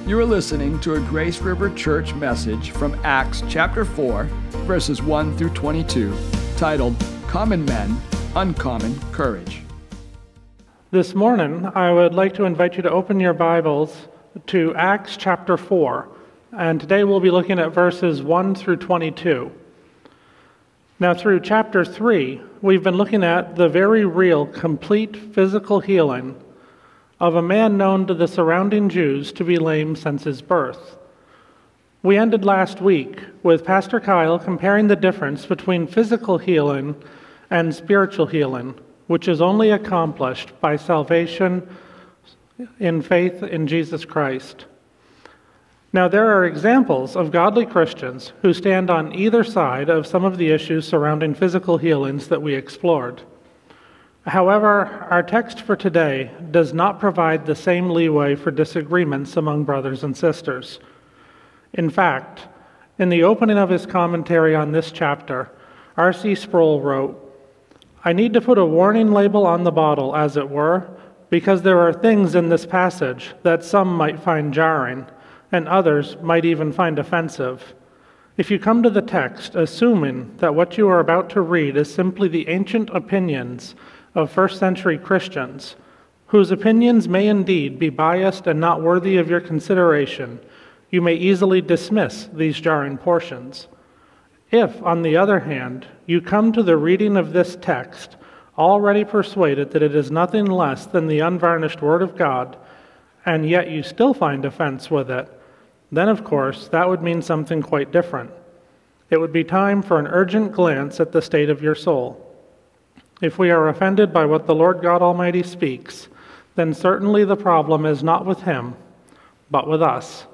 You are listening to a Grace River Church message from Acts chapter 4, verses 1 through 22, titled, Common Men, Uncommon Courage. This morning, I would like to invite you to open your Bibles to Acts chapter 4, and today we'll be looking at verses 1 through 22. Now, through chapter 3, we've been looking at the very real, complete physical healing of a man known to the surrounding Jews to be lame since his birth. We ended last week with Pastor Kyle comparing the difference between physical healing and spiritual healing, which is only accomplished by salvation in faith in Jesus Christ. Now, there are examples of godly Christians who stand on either side of some of the issues surrounding physical healings that we explored. However, our text for today does not provide the same leeway for disagreements among brothers and sisters. In fact, in the opening of his commentary on this chapter, R.C. Sproul wrote, "I need to put a warning label on the bottle, as it were, because there are things in this passage that some might find jarring, and others might even find offensive. If you come to the text assuming that what you are about to read is simply the ancient opinions of first-century Christians, whose opinions may indeed be biased and not worthy of your consideration, you may easily dismiss these jarring portions. If, on the other hand, you come to the reading of this text already persuaded that it is nothing less than the unvarnished Word of God, and yet you still find offense with it, then, of course, that would mean something quite different. It would be time for an urgent glance at the state of your soul. If we are offended by what the Lord God Almighty speaks, then certainly the problem is not with Him, but with us."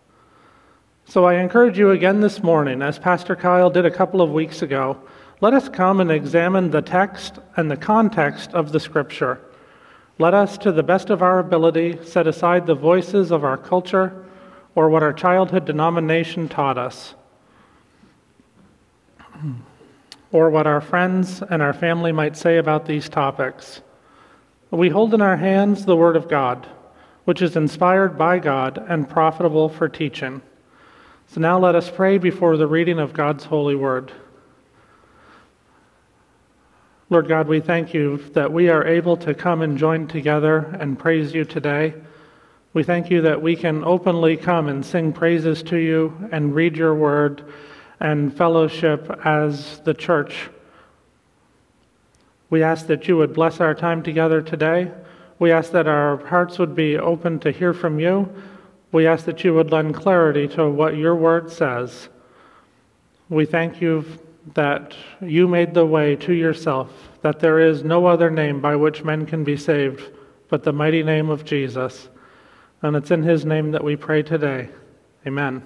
So I encourage you again this morning, as Pastor Kyle did a couple of weeks ago, let us come and examine the text and the context of the Scripture. Let us, to the best of our ability, set aside the voices of our culture or what our childhood denomination taught us, or what our friends and our family might say about these topics. We hold in our hands the Word of God, which is inspired by God and profitable for teaching. So now let us pray before the reading of God's holy Word. Lord God, we thank you that we are able to come and join together and praise you today. We thank you that we can openly come and sing praises to you and read your word and fellowship as the church. We ask that you would bless our time together today. We ask that our hearts would be open to hear from you. We ask that you would lend clarity to what your word says. We thank you that you made the way to yourself, that there is no other name by which men can be saved but the mighty name of Jesus. And it's in his name that we pray today. Amen.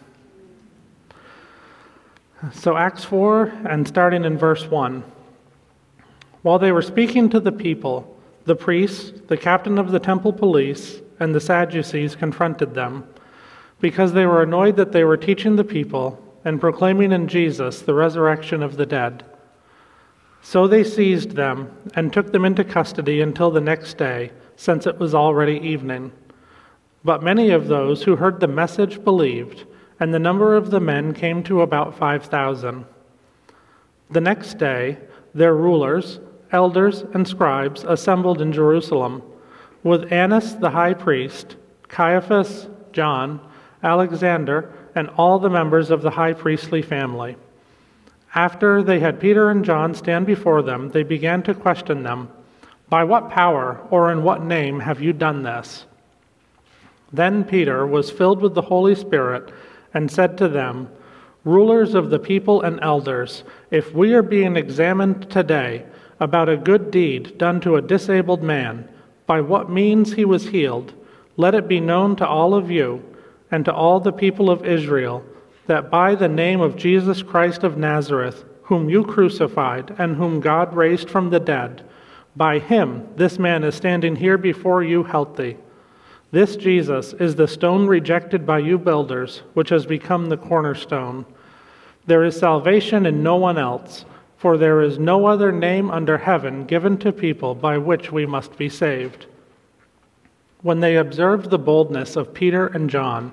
So Acts 4, and starting in verse 1. While they were speaking to the people, the priests, the captain of the temple police, and the Sadducees confronted them, because they were annoyed that they were teaching the people and proclaiming in Jesus the resurrection of the dead. So they seized them and took them into custody until the next day, since it was already evening. But many of those who heard the message believed, and the number of the men came to about 5,000. The next day, their rulers, elders, and scribes assembled in Jerusalem, with Annas the high priest, Caiaphas, John, Alexander, and all the members of the high priestly family. After they had Peter and John stand before them, they began to question them, "By what power or in what name have you done this?" Then Peter was filled with the Holy Spirit and said to them, "Rulers of the people and elders, if we are being examined today about a good deed done to a disabled man, by what means he was healed, let it be known to all of you and to all the people of Israel that by the name of Jesus Christ of Nazareth, whom you crucified and whom God raised from the dead, by him this man is standing here before you healthy. This Jesus is the stone rejected by you builders, which has become the cornerstone. There is salvation in no one else, for there is no other name under heaven given to people by which we must be saved." When they observed the boldness of Peter and John,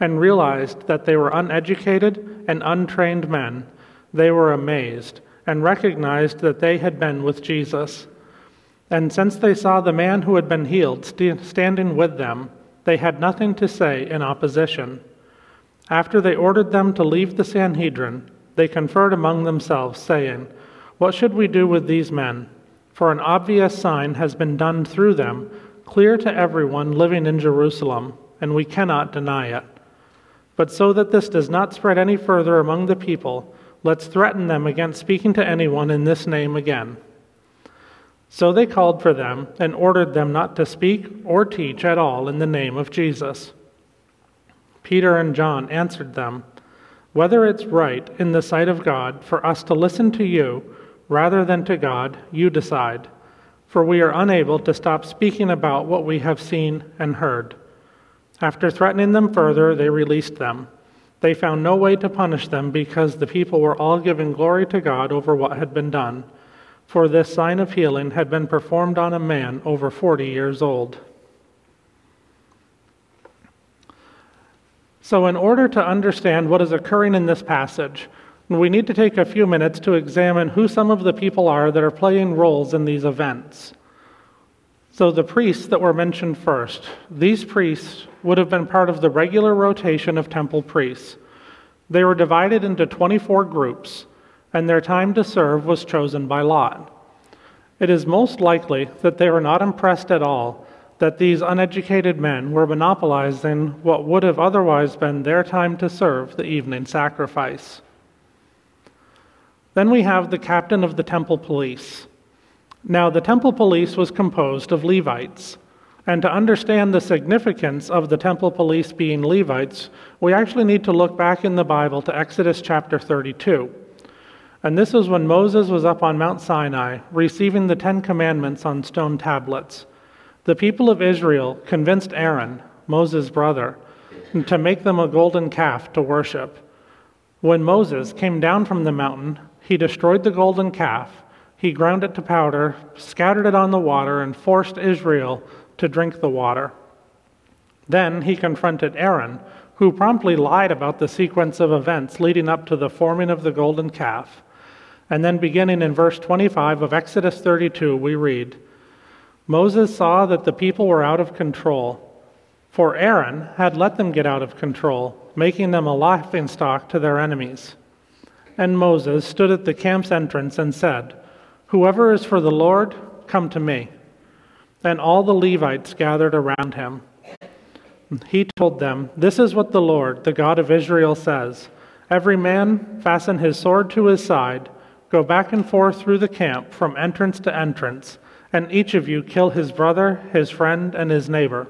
and realized that they were uneducated and untrained men, they were amazed and recognized that they had been with Jesus. And since they saw the man who had been healed standing with them, they had nothing to say in opposition. After they ordered them to leave the Sanhedrin, they conferred among themselves, saying, "What should we do with these men? For an obvious sign has been done through them, clear to everyone living in Jerusalem, and we cannot deny it. But so that this does not spread any further among the people, let's threaten them against speaking to anyone in this name again." So they called for them and ordered them not to speak or teach at all in the name of Jesus. Peter and John answered them, "Whether it's right in the sight of God for us to listen to you rather than to God, you decide. For we are unable to stop speaking about what we have seen and heard." After threatening them further, they released them. They found no way to punish them because the people were all giving glory to God over what had been done. For this sign of healing had been performed on a man over 40 years old. So in order to understand what is occurring in this passage, we need to take a few minutes to examine who some of the people are that are playing roles in these events. So the priests that were mentioned first, these priests would have been part of the regular rotation of temple priests. They were divided into 24 groups, and their time to serve was chosen by lot. It is most likely that they were not impressed at all that these uneducated men were monopolizing what would have otherwise been their time to serve the evening sacrifice. Then we have the captain of the temple police. Now, the temple police was composed of Levites. And to understand the significance of the temple police being Levites, we actually need to look back in the Bible to Exodus chapter 32. And this is when Moses was up on Mount Sinai, receiving the 10 Commandments on stone tablets. The people of Israel convinced Aaron, Moses' brother, to make them a golden calf to worship. When Moses came down from the mountain, he destroyed the golden calf, he ground it to powder, scattered it on the water, and forced Israel to drink the water. Then he confronted Aaron, who promptly lied about the sequence of events leading up to the forming of the golden calf. And then beginning in verse 25 of Exodus 32, we read, "Moses saw that the people were out of control, for Aaron had let them get out of control, making them a laughingstock to their enemies. And Moses stood at the camp's entrance and said, 'Whoever is for the Lord, come to me.' And all the Levites gathered around him. He told them, 'This is what the Lord, the God of Israel, says. Every man fasten his sword to his side, go back and forth through the camp from entrance to entrance, and each of you kill his brother, his friend, and his neighbor.'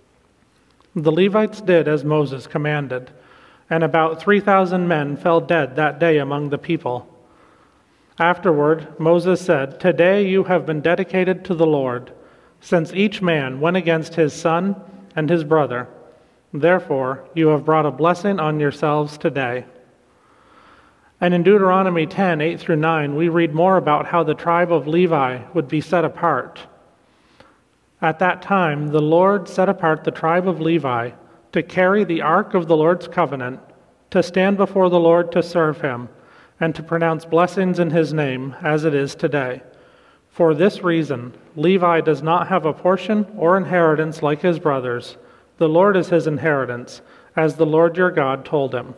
The Levites did as Moses commanded, and about 3,000 men fell dead that day among the people. Afterward, Moses said, 'Today you have been dedicated to the Lord, since each man went against his son and his brother. Therefore, you have brought a blessing on yourselves today.'" And in Deuteronomy 10, 8 through 9, we read more about how the tribe of Levi would be set apart. At that time, the Lord set apart the tribe of Levi to carry the ark of the Lord's covenant, to stand before the Lord to serve him, and to pronounce blessings in his name, as it is today. For this reason, Levi does not have a portion or inheritance like his brothers. The Lord is his inheritance, as the Lord your God told him.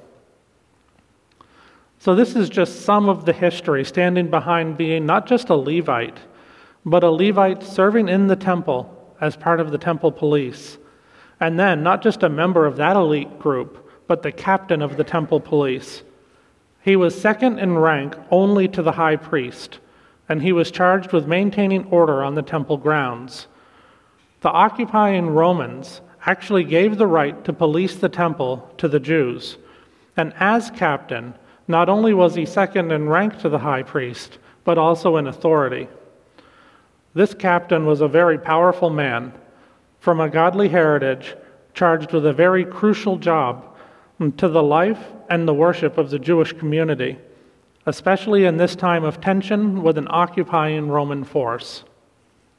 So this is just some of the history standing behind being not just a Levite, but a Levite serving in the temple as part of the temple police. And then not just a member of that elite group, but the captain of the temple police. He was second in rank only to the high priest, and he was charged with maintaining order on the temple grounds. The occupying Romans actually gave the right to police the temple to the Jews. And as captain, not only was he second in rank to the high priest, but also in authority. This captain was a very powerful man from a godly heritage, charged with a very crucial job to the life and the worship of the Jewish community, especially in this time of tension with an occupying Roman force.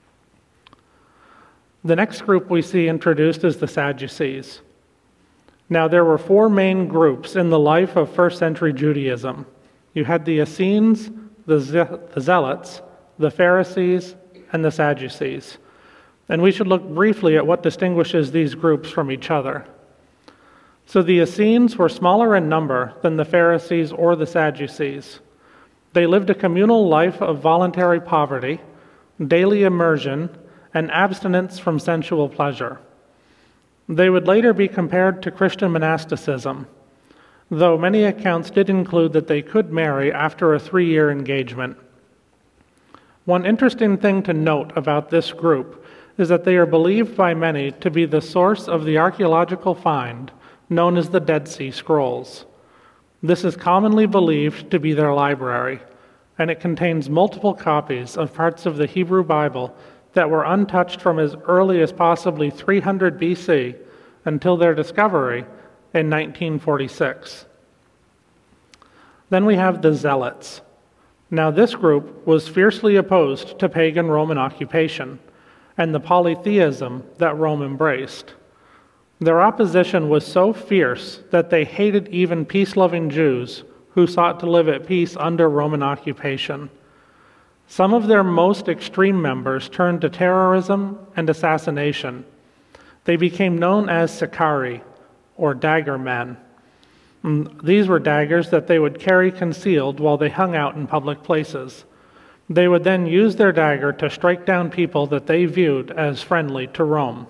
The next group we see introduced is the Sadducees. Now, there were four main groups in the life of first century Judaism. You had the Essenes, the Zealots, the Pharisees, and the Sadducees. And we should look briefly at what distinguishes these groups from each other. So the Essenes were smaller in number than the Pharisees or the Sadducees. They lived a communal life of voluntary poverty, daily immersion, and abstinence from sensual pleasure. They would later be compared to Christian monasticism, though many accounts did include that they could marry after a 3-year engagement. One interesting thing to note about this group is that they are believed by many to be the source of the archaeological find known as the Dead Sea Scrolls. This is commonly believed to be their library, and it contains multiple copies of parts of the Hebrew Bible that were untouched from as early as possibly 300 BC until their discovery in 1946. Then we have the Zealots. Now, this group was fiercely opposed to pagan Roman occupation and the polytheism that Rome embraced. Their opposition was so fierce that they hated even peace-loving Jews who sought to live at peace under Roman occupation. Some of their most extreme members turned to terrorism and assassination. They became known as Sicarii, or dagger men. These were daggers that they would carry concealed while they hung out in public places. They would then use their dagger to strike down people that they viewed as friendly to Rome.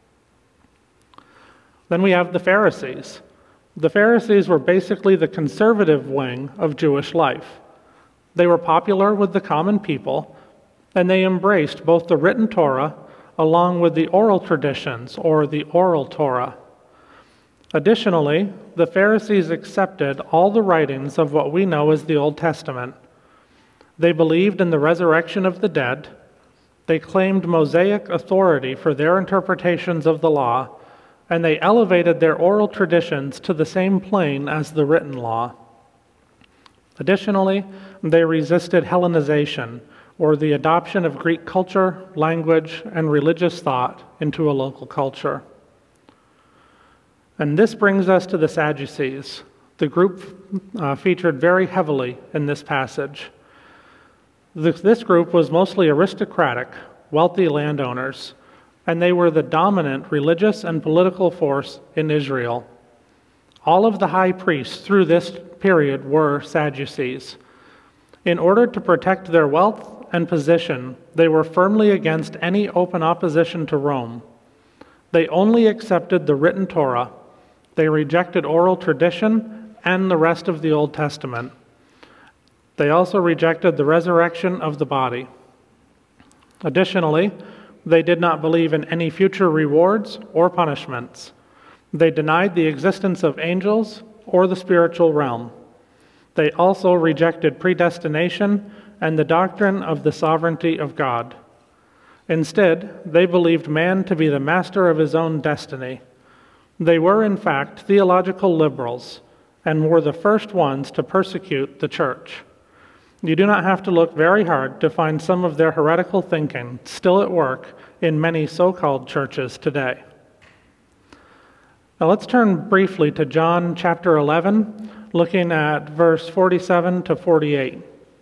Then we have the Pharisees. The Pharisees were basically the conservative wing of Jewish life. They were popular with the common people, and they embraced both the written Torah along with the oral traditions, or the oral Torah. Additionally, the Pharisees accepted all the writings of what we know as the Old Testament. They believed in the resurrection of the dead. They claimed Mosaic authority for their interpretations of the law, and they elevated their oral traditions to the same plane as the written law. Additionally, they resisted Hellenization, or the adoption of Greek culture, language, and religious thought into a local culture. And this brings us to the Sadducees. The group featured very heavily in this passage. This group was mostly aristocratic, wealthy landowners, and they were the dominant religious and political force in Israel. All of the high priests through this period were Sadducees. In order to protect their wealth and position, they were firmly against any open opposition to Rome. They only accepted the written Torah. They rejected oral tradition and the rest of the Old Testament. They also rejected the resurrection of the body. Additionally, they did not believe in any future rewards or punishments. They denied the existence of angels or the spiritual realm. They also rejected predestination and the doctrine of the sovereignty of God. Instead, they believed man to be the master of his own destiny. They were, in fact, theological liberals and were the first ones to persecute the church. You do not have to look very hard to find some of their heretical thinking still at work in many so-called churches today. Now let's turn briefly to John chapter 11, looking at verse 47 to 48.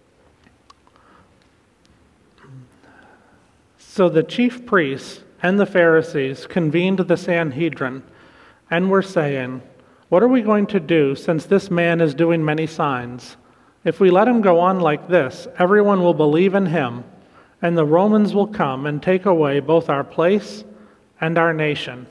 So the chief priests and the Pharisees convened the Sanhedrin and were saying, "What are we going to do since this man is doing many signs? If we let him go on like this, everyone will believe in him, and the Romans will come and take away both our place and our nation."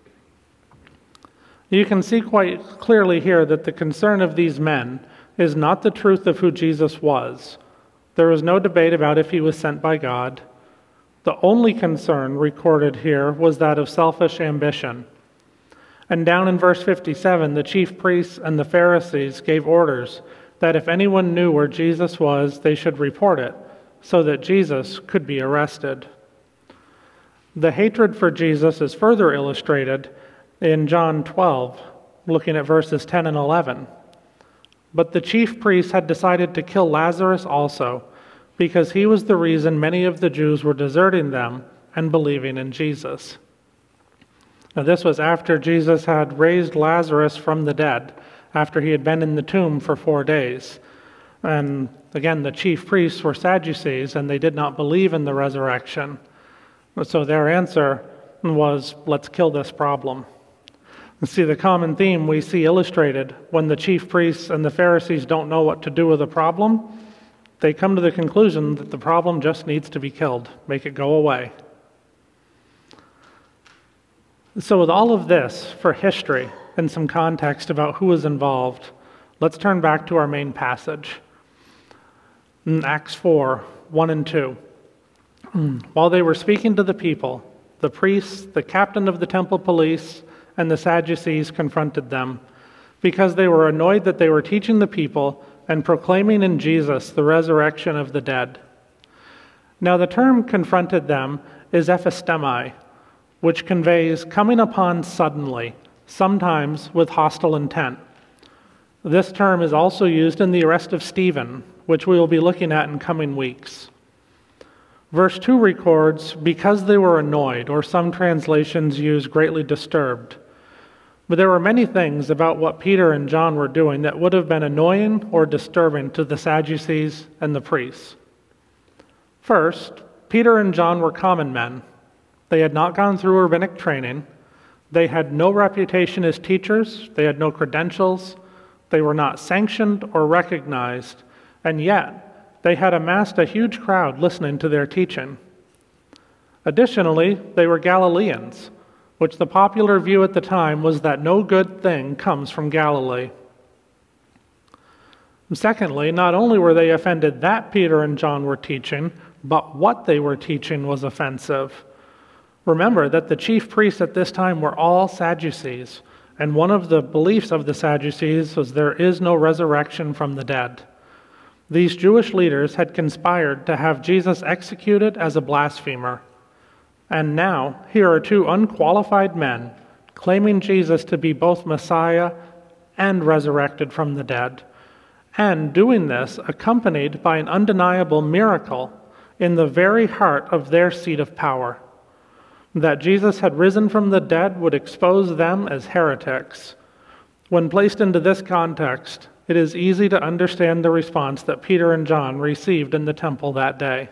You can see quite clearly here that the concern of these men is not the truth of who Jesus was. There was no debate about if he was sent by God. The only concern recorded here was that of selfish ambition. And down in verse 57, the chief priests and the Pharisees gave orders that if anyone knew where Jesus was, they should report it, so that Jesus could be arrested. The hatred for Jesus is further illustrated in John 12, looking at verses 10 and 11. But the chief priests had decided to kill Lazarus also, because he was the reason many of the Jews were deserting them and believing in Jesus. Now, this was after Jesus had raised Lazarus from the dead, after he had been in the tomb for 4 days. And again, the chief priests were Sadducees, and they did not believe in the resurrection. So their answer was, let's kill this problem. And see, the common theme we see illustrated when the chief priests and the Pharisees don't know what to do with a problem, they come to the conclusion that the problem just needs to be killed, make it go away. So with all of this for history and some context about who was involved, let's turn back to our main passage. In Acts 4, 1 and 2. While they were speaking to the people, the priests, the captain of the temple police, and the Sadducees confronted them, because they were annoyed that they were teaching the people and proclaiming in Jesus the resurrection of the dead. Now the term confronted them is ephistemi, which conveys coming upon suddenly, sometimes with hostile intent. This term is also used in the arrest of Stephen, which we will be looking at in coming weeks. Verse 2 records, because they were annoyed, or some translations use greatly disturbed. But there were many things about what Peter and John were doing that would have been annoying or disturbing to the Sadducees and the priests. First, Peter and John were common men. They had not gone through rabbinic training. They had no reputation as teachers. They had no credentials. They were not sanctioned or recognized. And yet, they had amassed a huge crowd listening to their teaching. Additionally, they were Galileans, which the popular view at the time was that no good thing comes from Galilee. Secondly, not only were they offended that Peter and John were teaching, but what they were teaching was offensive. Remember that the chief priests at this time were all Sadducees, and one of the beliefs of the Sadducees was there is no resurrection from the dead. These Jewish leaders had conspired to have Jesus executed as a blasphemer. And now, here are two unqualified men claiming Jesus to be both Messiah and resurrected from the dead, and doing this accompanied by an undeniable miracle in the very heart of their seat of power. That Jesus had risen from the dead would expose them as heretics. When placed into this context, it is easy to understand the response that Peter and John received in the temple that day.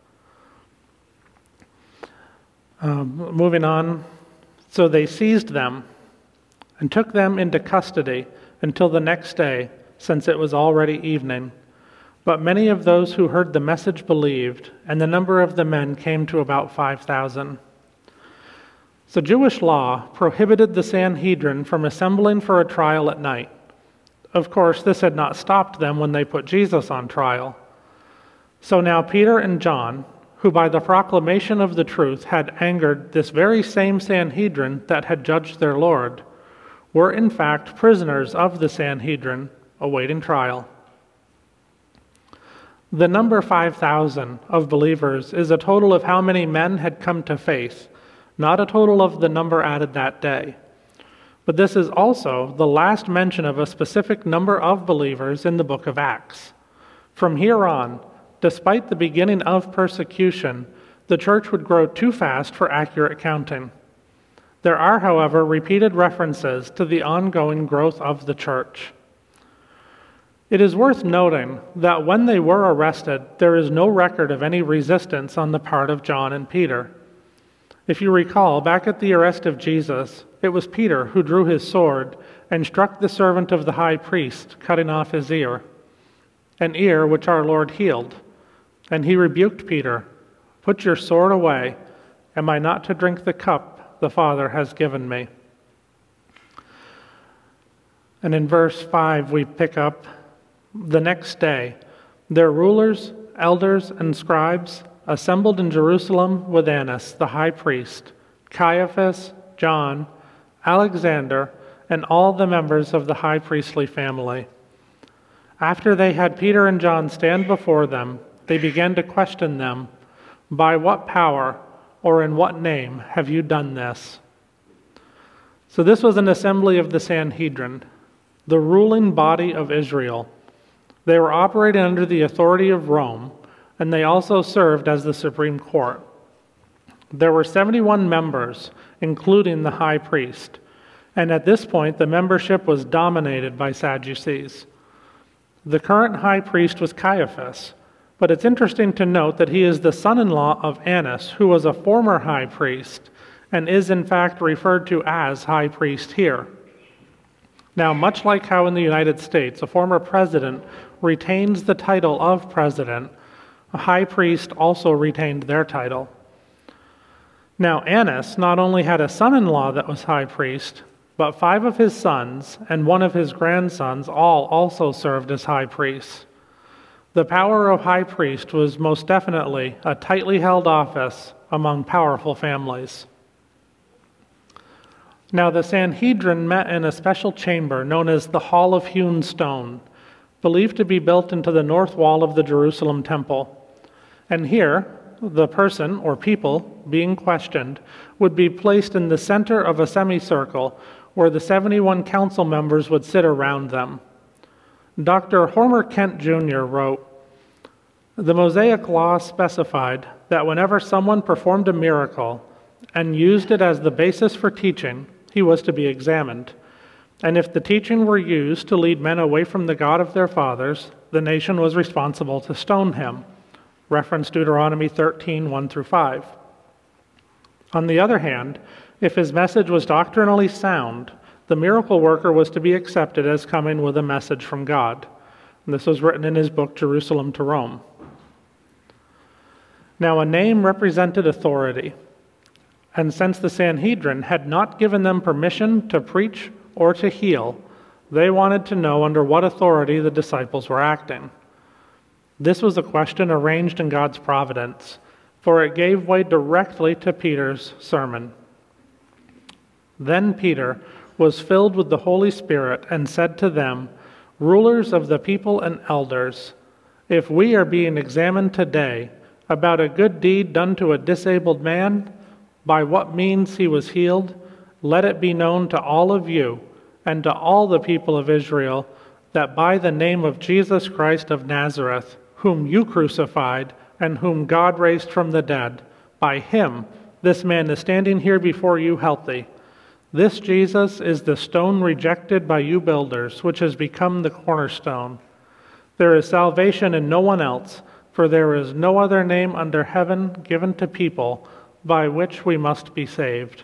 Moving on, so they seized them and took them into custody until the next day, since it was already evening. But many of those who heard the message believed, and the number of the men came to about 5,000. So Jewish law prohibited the Sanhedrin from assembling for a trial at night. Of course, this had not stopped them when they put Jesus on trial. So now Peter and John, who by the proclamation of the truth had angered this very same Sanhedrin that had judged their Lord, were in fact prisoners of the Sanhedrin awaiting trial. The number 5,000 of believers is a total of how many men had come to faith, not a total of the number added that day. But this is also the last mention of a specific number of believers in the book of Acts. From here on, despite the beginning of persecution, the church would grow too fast for accurate counting. There are, however, repeated references to the ongoing growth of the church. It is worth noting that when they were arrested, there is no record of any resistance on the part of John and Peter. If you recall, back at the arrest of Jesus, it was Peter who drew his sword and struck the servant of the high priest, cutting off his ear, an ear which our Lord healed. And he rebuked Peter, "Put your sword away. Am I not to drink the cup the Father has given me?" And in verse 5 we pick up, the next day, their rulers, elders, and scribes assembled in Jerusalem with Annas, the high priest, Caiaphas, John, Alexander, and all the members of the high priestly family. After they had Peter and John stand before them, they began to question them, "By what power or in what name have you done this?" So this was an assembly of the Sanhedrin, the ruling body of Israel. They were operating under the authority of Rome, and they also served as the Supreme Court. There were 71 members, including the high priest, and at this point the membership was dominated by Sadducees. The current high priest was Caiaphas, but it's interesting to note that he is the son-in-law of Annas, who was a former high priest, and is in fact referred to as high priest here. Now, much like how in the United States a former president retains the title of president, a high priest also retained their title. Now, Annas not only had a son-in-law that was high priest, but 5 of his sons and 1 of his grandsons all also served as high priests. The power of high priest was most definitely a tightly held office among powerful families. Now the Sanhedrin met in a special chamber known as the Hall of Hewn Stone, believed to be built into the north wall of the Jerusalem temple. And here, the person or people being questioned would be placed in the center of a semicircle where the 71 council members would sit around them. Dr. Homer Kent Jr. wrote, "The Mosaic Law specified that whenever someone performed a miracle and used it as the basis for teaching, he was to be examined. And if the teaching were used to lead men away from the God of their fathers, the nation was responsible to stone him." Reference Deuteronomy 13, 1-5. On the other hand, if his message was doctrinally sound, the miracle worker was to be accepted as coming with a message from God. And this was written in his book, Jerusalem to Rome. Now, a name represented authority. And since the Sanhedrin had not given them permission to preach or to heal, they wanted to know under what authority the disciples were acting. This was a question arranged in God's providence, for it gave way directly to Peter's sermon. Then Peter was filled with the Holy Spirit and said to them, "Rulers of the people and elders, if we are being examined today about a good deed done to a disabled man, by what means he was healed, let it be known to all of you and to all the people of Israel that by the name of Jesus Christ of Nazareth, whom you crucified and whom God raised from the dead, by him this man is standing here before you healthy. This Jesus is the stone rejected by you builders, which has become the cornerstone. There is salvation in no one else, for there is no other name under heaven given to people by which we must be saved."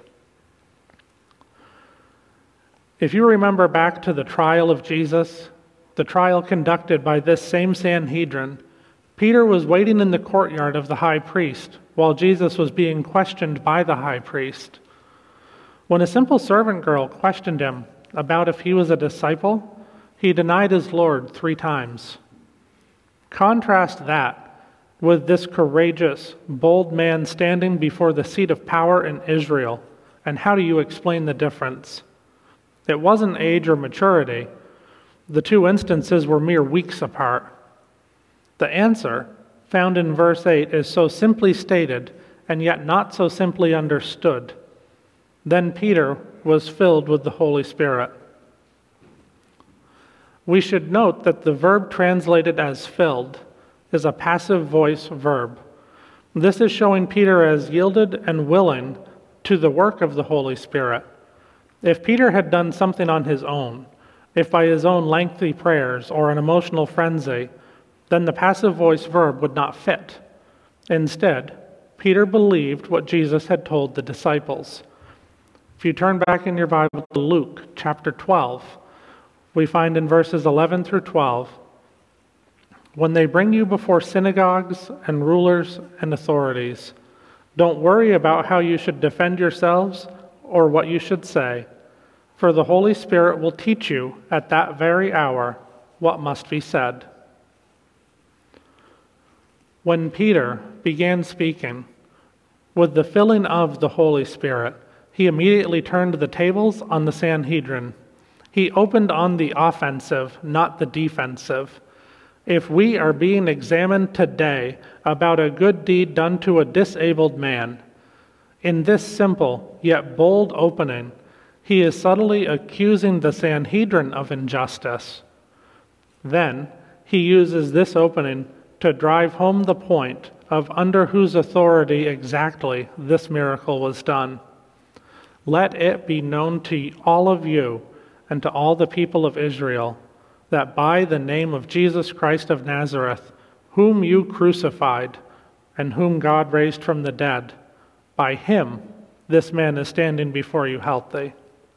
If you remember back to the trial of Jesus, the trial conducted by this same Sanhedrin, Peter was waiting in the courtyard of the high priest while Jesus was being questioned by the high priest. When a simple servant girl questioned him about if he was a disciple, he denied his Lord 3 times. Contrast that with this courageous, bold man standing before the seat of power in Israel, and how do you explain the difference? It wasn't age or maturity. The 2 instances were mere weeks apart. The answer, found in verse 8, is so simply stated, and yet not so simply understood. Then Peter was filled with the Holy Spirit. We should note that the verb translated as filled is a passive voice verb. This is showing Peter as yielded and willing to the work of the Holy Spirit. If Peter had done something on his own, if by his own lengthy prayers or an emotional frenzy, then the passive voice verb would not fit. Instead, Peter believed what Jesus had told the disciples. If you turn back in your Bible to Luke chapter 12, we find in verses 11-12, "When they bring you before synagogues and rulers and authorities, don't worry about how you should defend yourselves or what you should say, for the Holy Spirit will teach you at that very hour what must be said." When Peter began speaking with the filling of the Holy Spirit, he immediately turned the tables on the Sanhedrin. He opened on the offensive, not the defensive. If we are being examined today about a good deed done to a disabled man, in this simple yet bold opening, he is subtly accusing the Sanhedrin of injustice. Then he uses this opening to drive home the point of under whose authority exactly this miracle was done. Let it be known to all of you and to all the people of Israel that by the name of Jesus Christ of Nazareth, whom you crucified and whom God raised from the dead, by him this man is standing before you healthy.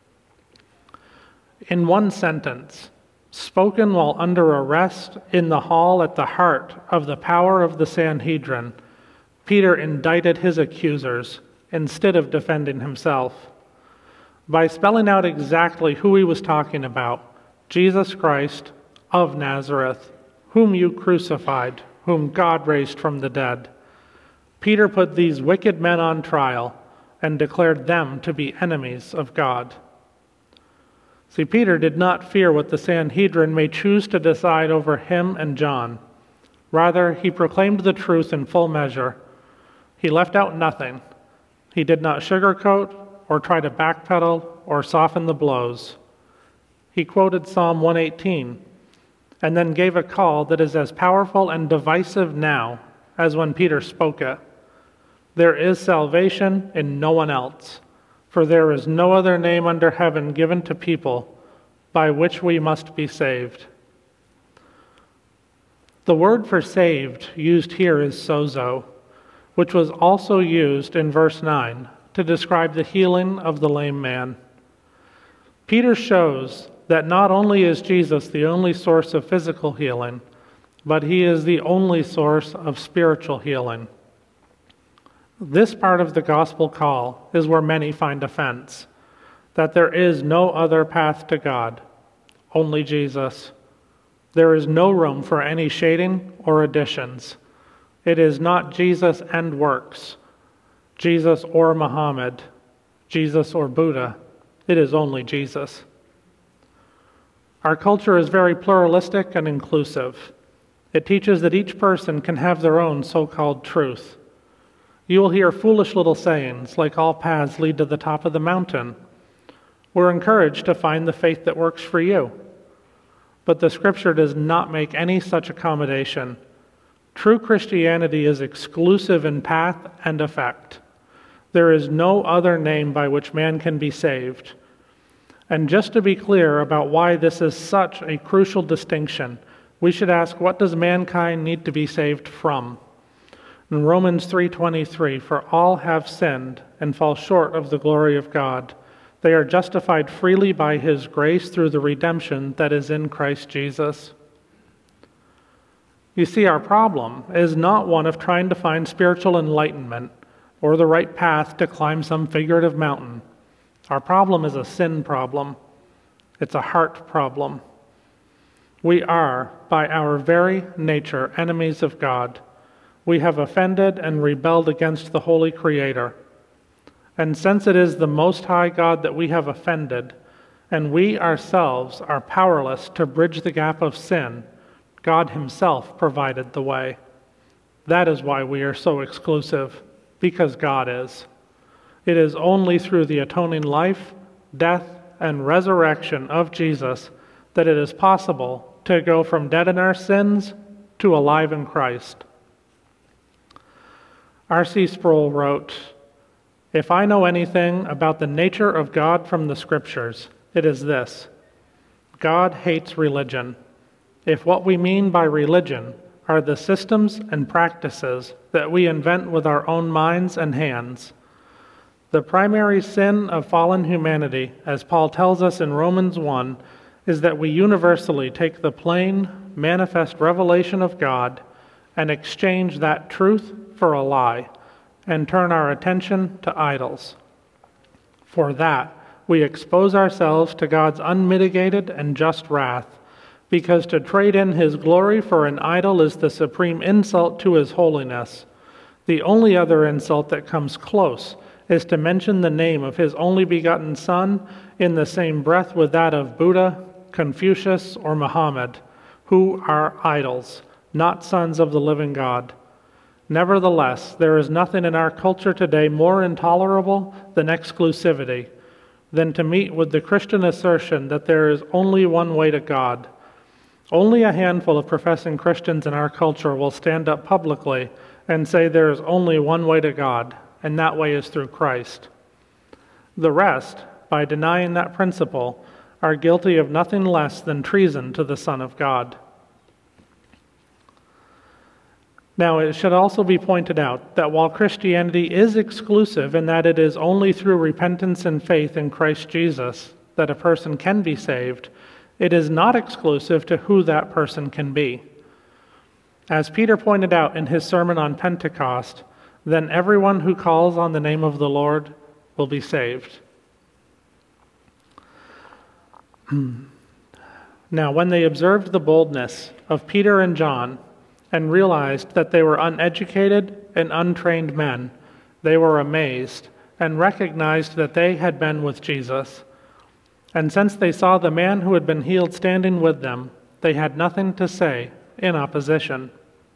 In one sentence, spoken while under arrest in the hall at the heart of the power of the Sanhedrin, Peter indicted his accusers instead of defending himself. By spelling out exactly who he was talking about, Jesus Christ of Nazareth, whom you crucified, whom God raised from the dead, Peter put these wicked men on trial and declared them to be enemies of God. See, Peter did not fear what the Sanhedrin may choose to decide over him and John. Rather, he proclaimed the truth in full measure. He left out nothing. He did not sugarcoat or try to backpedal or soften the blows. He quoted Psalm 118 and then gave a call that is as powerful and divisive now as when Peter spoke it. There is salvation in no one else, for there is no other name under heaven given to people by which we must be saved. The word for saved used here is sozo, which was also used in verse 9 to describe the healing of the lame man. Peter shows that not only is Jesus the only source of physical healing, but he is the only source of spiritual healing. This part of the gospel call is where many find offense, that there is no other path to God, only Jesus. There is no room for any shading or additions. It is not Jesus and works, Jesus or Muhammad, Jesus or Buddha. It is only Jesus. Our culture is very pluralistic and inclusive. It teaches that each person can have their own so-called truth. You will hear foolish little sayings like all paths lead to the top of the mountain. We're encouraged to find the faith that works for you. But the Scripture does not make any such accommodation. True Christianity is exclusive in path and effect. There is no other name by which man can be saved. And just to be clear about why this is such a crucial distinction, we should ask, what does mankind need to be saved from? In Romans 3:23, for all have sinned and fall short of the glory of God. They are justified freely by his grace through the redemption that is in Christ Jesus. You see, our problem is not one of trying to find spiritual enlightenment or the right path to climb some figurative mountain. Our problem is a sin problem. It's a heart problem. We are, by our very nature, enemies of God. We have offended and rebelled against the Holy Creator. And since it is the Most High God that we have offended, and we ourselves are powerless to bridge the gap of sin, God himself provided the way. That is why we are so exclusive, because God is. It is only through the atoning life, death, and resurrection of Jesus that it is possible to go from dead in our sins to alive in Christ. R.C. Sproul wrote, "If I know anything about the nature of God from the Scriptures, it is this: God hates religion. If what we mean by religion are the systems and practices that we invent with our own minds and hands, the primary sin of fallen humanity, as Paul tells us in Romans 1, is that we universally take the plain, manifest revelation of God and exchange that truth for a lie and turn our attention to idols. For that, we expose ourselves to God's unmitigated and just wrath, because to trade in his glory for an idol is the supreme insult to his holiness. The only other insult that comes close is to mention the name of his only begotten Son in the same breath with that of Buddha, Confucius, or Muhammad, who are idols, not sons of the living God. Nevertheless, there is nothing in our culture today more intolerable than exclusivity, than to meet with the Christian assertion that there is only one way to God. Only a handful of professing Christians in our culture will stand up publicly and say there is only one way to God, and that way is through Christ. The rest, by denying that principle, are guilty of nothing less than treason to the Son of God. Now, it should also be pointed out that while Christianity is exclusive in that it is only through repentance and faith in Christ Jesus that a person can be saved, it is not exclusive to who that person can be. As Peter pointed out in his sermon on Pentecost, then everyone who calls on the name of the Lord will be saved. Now, when they observed the boldness of Peter and John and realized that they were uneducated and untrained men, they were amazed and recognized that they had been with Jesus. And since they saw the man who had been healed standing with them, they had nothing to say in opposition.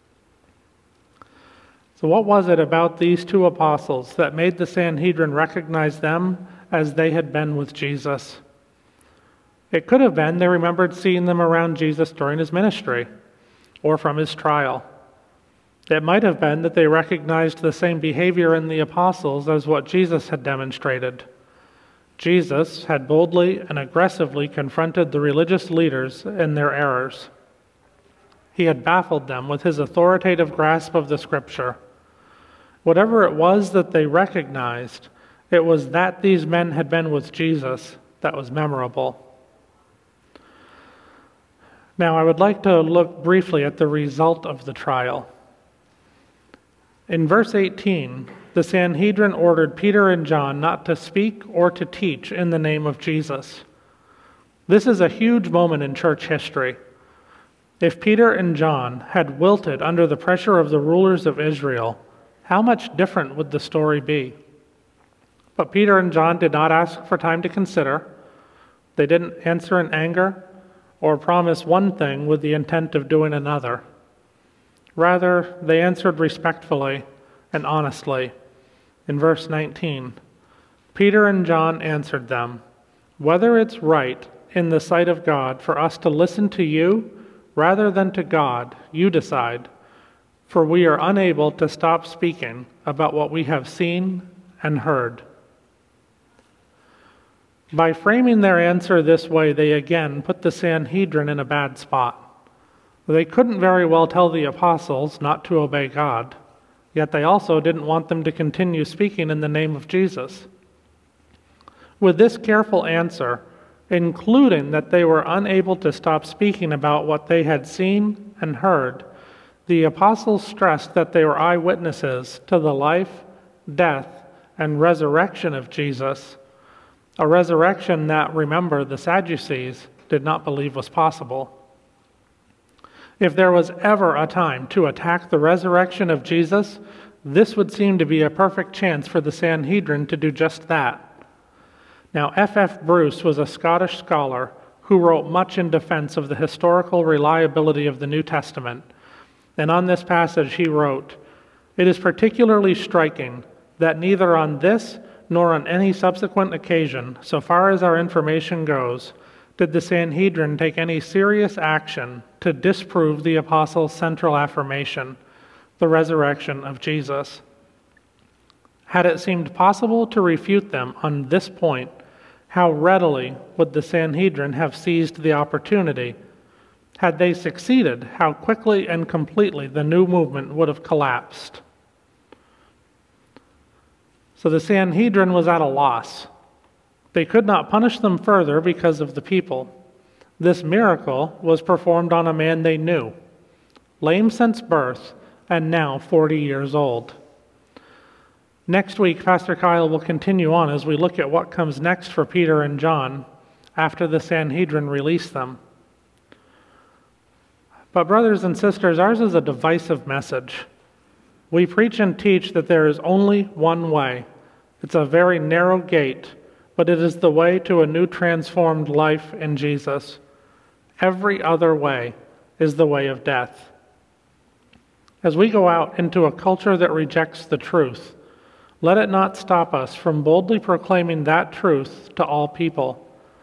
So what was it about these two apostles that made the Sanhedrin recognize them as they had been with Jesus? It could have been they remembered seeing them around Jesus during his ministry or from his trial. It might have been that they recognized the same behavior in the apostles as what Jesus had demonstrated. Jesus had boldly and aggressively confronted the religious leaders in their errors. He had baffled them with his authoritative grasp of the Scripture. Whatever it was that they recognized, it was that these men had been with Jesus that was memorable. Now, I would like to look briefly at the result of the trial. In verse 18, the Sanhedrin ordered Peter and John not to speak or to teach in the name of Jesus. This is a huge moment in church history. If Peter and John had wilted under the pressure of the rulers of Israel, how much different would the story be? But Peter and John did not ask for time to consider. They didn't answer in anger or promise one thing with the intent of doing another. Rather, they answered respectfully and honestly. In verse 19, Peter and John answered them, "Whether it's right in the sight of God for us to listen to you rather than to God, you decide, for we are unable to stop speaking about what we have seen and heard." By framing their answer this way, they again put the Sanhedrin in a bad spot. They couldn't very well tell the apostles not to obey God, yet they also didn't want them to continue speaking in the name of Jesus. With this careful answer, including that they were unable to stop speaking about what they had seen and heard, the apostles stressed that they were eyewitnesses to the life, death, and resurrection of Jesus, a resurrection that, remember, the Sadducees did not believe was possible. If there was ever a time to attack the resurrection of Jesus, this would seem to be a perfect chance for the Sanhedrin to do just that. Now, F.F. Bruce was a Scottish scholar who wrote much in defense of the historical reliability of the New Testament. And on this passage he wrote, "It is particularly striking that neither on this nor on any subsequent occasion, so far as our information goes, did the Sanhedrin take any serious action to disprove the apostles' central affirmation, the resurrection of Jesus. Had it seemed possible to refute them on this point, how readily would the Sanhedrin have seized the opportunity? Had they succeeded, how quickly and completely the new movement would have collapsed." So the Sanhedrin was at a loss. They could not punish them further because of the people. This miracle was performed on a man they knew, lame since birth, and now 40 years old. Next week, Pastor Kyle will continue on as we look at what comes next for Peter and John after the Sanhedrin release them. But brothers and sisters, ours is a divisive message. We preach and teach that there is only one way. It's a very narrow gate, but it is the way to a new transformed life in Jesus. Every other way is the way of death. As we go out into a culture that rejects the truth, let it not stop us from boldly proclaiming that truth to all people.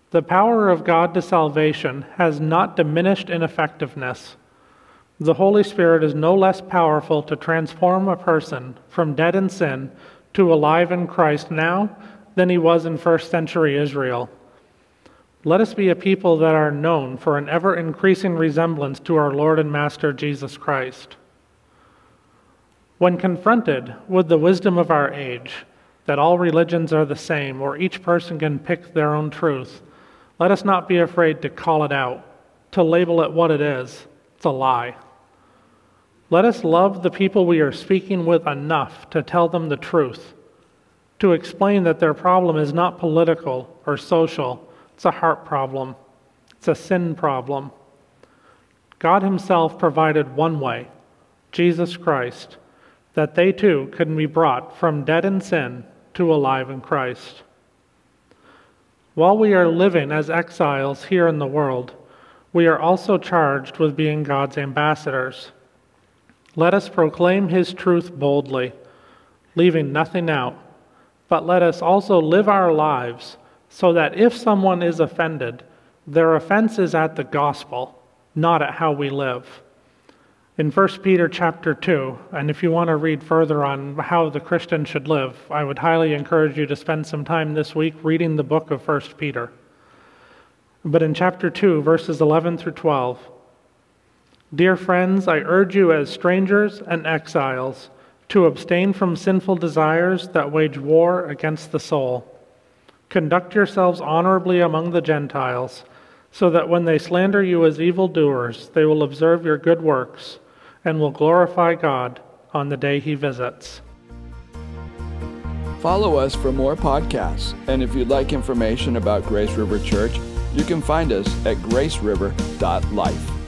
The power of God to salvation has not diminished in effectiveness. The Holy Spirit is no less powerful to transform a person from dead in sin to alive in Christ now than he was in first century Israel. Let us be a people that are known for an ever-increasing resemblance to our Lord and Master Jesus Christ. When confronted with the wisdom of our age, that all religions are the same or each person can pick their own truth, let us not be afraid to call it out, to label it what it is. It's a lie. Let us love the people we are speaking with enough to tell them the truth, to explain that their problem is not political or social. It's a heart problem. It's a sin problem. God himself provided one way, Jesus Christ, that they too could be brought from dead in sin to alive in Christ. While we are living as exiles here in the world, we are also charged with being God's ambassadors. Let us proclaim his truth boldly, leaving nothing out, but let us also live our lives so that if someone is offended, their offense is at the gospel, not at how we live. In 1 Peter chapter 2, and if you want to read further on how the Christian should live, I would highly encourage you to spend some time this week reading the book of 1 Peter. But in chapter 2, verses 11 through 12, "Dear friends, I urge you as strangers and exiles to abstain from sinful desires that wage war against the soul. Conduct yourselves honorably among the Gentiles, so that when they slander you as evildoers, they will observe your good works and will glorify God on the day he visits." Follow us for more podcasts, and if you'd like information about Grace River Church, you can find us at graceriver.life.